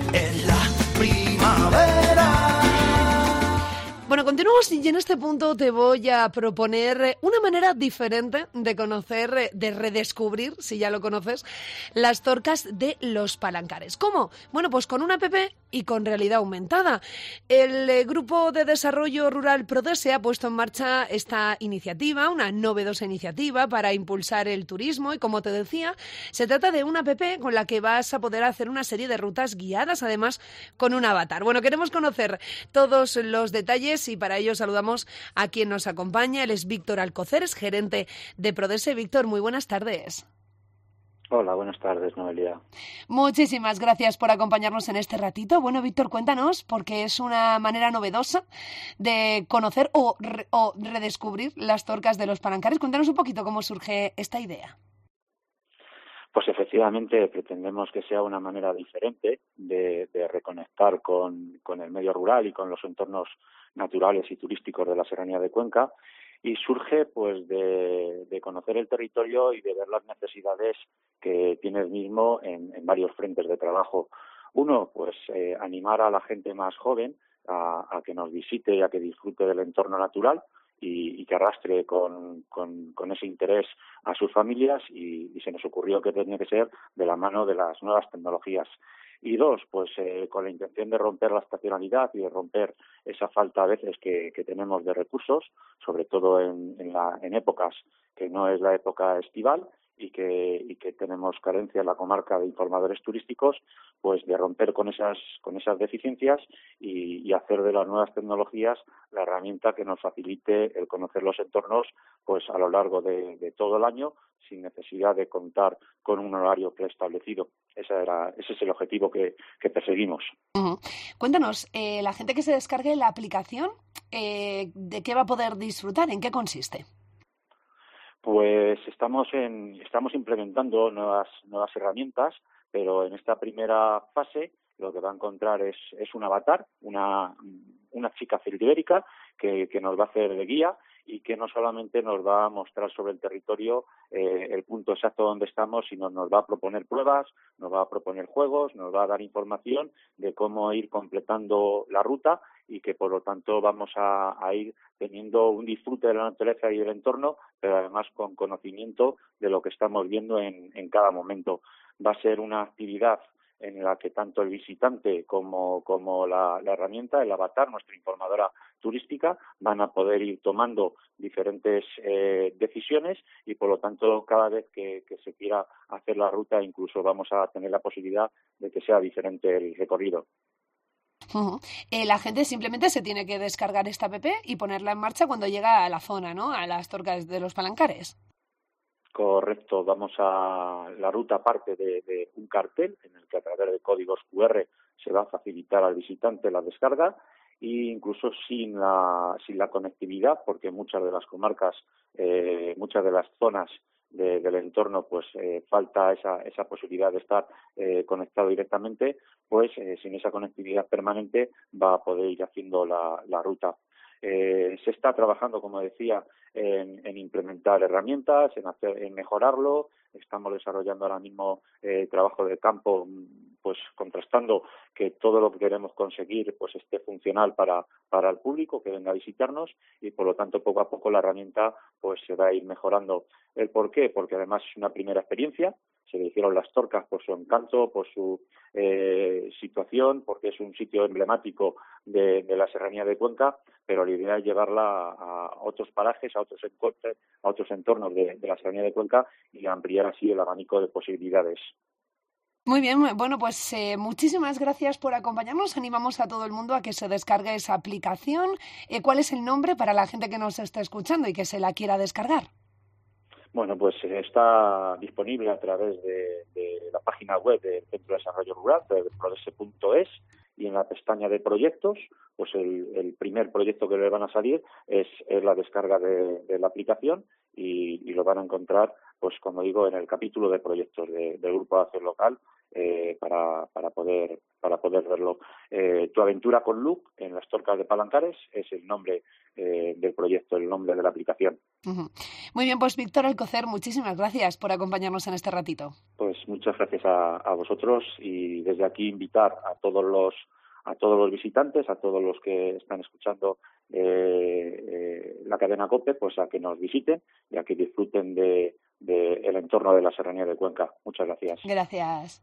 en la primavera. Bueno, continuamos y en este punto te voy a proponer una manera diferente de conocer, de redescubrir, si ya lo conoces, las Torcas de los Palancares. ¿Cómo? Bueno, pues con una app y con realidad aumentada. El Grupo de Desarrollo Rural Prodese ha puesto en marcha esta iniciativa, una novedosa iniciativa para impulsar el turismo y, como te decía, se trata de una app con la que vas a poder hacer una serie de rutas guiadas, además con un avatar. Bueno, queremos conocer todos los detalles y para ello saludamos a quien nos acompaña. Él es Víctor Alcoceres, gerente de Prodese. Víctor, muy buenas tardes. Hola, buenas tardes, Noelia. Muchísimas gracias por acompañarnos en este ratito. Bueno, Víctor, cuéntanos, porque es una manera novedosa de conocer o redescubrir las Torcas de los Palancares. Cuéntanos un poquito cómo surge esta idea. Pues efectivamente pretendemos que sea una manera diferente de reconectar con el medio rural y con los entornos naturales y turísticos de la Serranía de Cuenca, y surge pues de conocer el territorio y de ver las necesidades que tiene el mismo en varios frentes de trabajo. Uno, pues animar a la gente más joven a que nos visite y a que disfrute del entorno natural y que arrastre con ese interés a sus familias, y se nos ocurrió que tenía que ser de la mano de las nuevas tecnologías. Y dos, pues con la intención de romper la estacionalidad y de romper esa falta a veces que tenemos de recursos, sobre todo en épocas que no es la época estival y que tenemos carencia en la comarca de informadores turísticos, pues de romper con esas deficiencias y hacer de las nuevas tecnologías la herramienta que nos facilite el conocer los entornos pues a lo largo de todo el año, sin necesidad de contar con un horario preestablecido. Ese es el objetivo que perseguimos. Uh-huh. Cuéntanos, la gente que se descargue la aplicación, ¿de qué va a poder disfrutar? ¿En qué consiste? Pues estamos implementando nuevas herramientas, pero en esta primera fase lo que va a encontrar es un avatar, una chica celibérica que nos va a hacer de guía y que no solamente nos va a mostrar sobre el territorio el punto exacto donde estamos, sino nos va a proponer pruebas, nos va a proponer juegos, nos va a dar información de cómo ir completando la ruta, y que por lo tanto vamos a ir teniendo un disfrute de la naturaleza y del entorno, pero además con conocimiento de lo que estamos viendo en cada momento. Va a ser una actividad en la que tanto el visitante como la herramienta, el avatar, nuestra informadora turística, van a poder ir tomando diferentes decisiones, y por lo tanto cada vez que se quiera hacer la ruta incluso vamos a tener la posibilidad de que sea diferente el recorrido. Uh-huh. La gente simplemente se tiene que descargar esta app y ponerla en marcha cuando llega a la zona, ¿no? A las Torcas de los Palancares. Correcto, la ruta parte de un cartel en el que a través de códigos QR se va a facilitar al visitante la descarga, e incluso sin la conectividad, porque muchas de las comarcas, muchas de las zonas del entorno, pues falta esa posibilidad de estar conectado directamente, pues sin esa conectividad permanente va a poder ir haciendo la ruta. Se está trabajando, como decía, en implementar herramientas, en mejorarlo. Estamos desarrollando ahora mismo trabajo de campo, pues contrastando que todo lo que queremos conseguir pues esté funcional para el público que venga a visitarnos, y por lo tanto poco a poco la herramienta pues se va a ir mejorando. ¿El por qué? Porque además es una primera experiencia. Se le hicieron las Torcas por su encanto, por su situación, porque es un sitio emblemático de la Serranía de Cuenca, pero la idea es llevarla a otros parajes, a otros entornos de la Serranía de Cuenca, y ampliar así el abanico de posibilidades. Muy bien, bueno, pues muchísimas gracias por acompañarnos. Animamos a todo el mundo a que se descargue esa aplicación. ¿Cuál es el nombre para la gente que nos está escuchando y que se la quiera descargar? Bueno, pues está disponible a través de la página web del Centro de Desarrollo Rural, de prodese.es, y en la pestaña de proyectos, pues el primer proyecto que le van a salir es la descarga de la aplicación, y lo van a encontrar, pues como digo, en el capítulo de proyectos del Grupo de Acción Local, para poder verlo. Tu aventura con Luke en las Torcas de Palancares es el nombre del proyecto, el nombre de la aplicación. Muy bien, pues Víctor Alcocer, muchísimas gracias por acompañarnos en este ratito. Pues muchas gracias a vosotros, y desde aquí invitar a todos los visitantes, a todos los que están escuchando la cadena COPE, pues a que nos visiten y a que disfruten de el entorno de la Serranía de Cuenca. Muchas gracias. Gracias.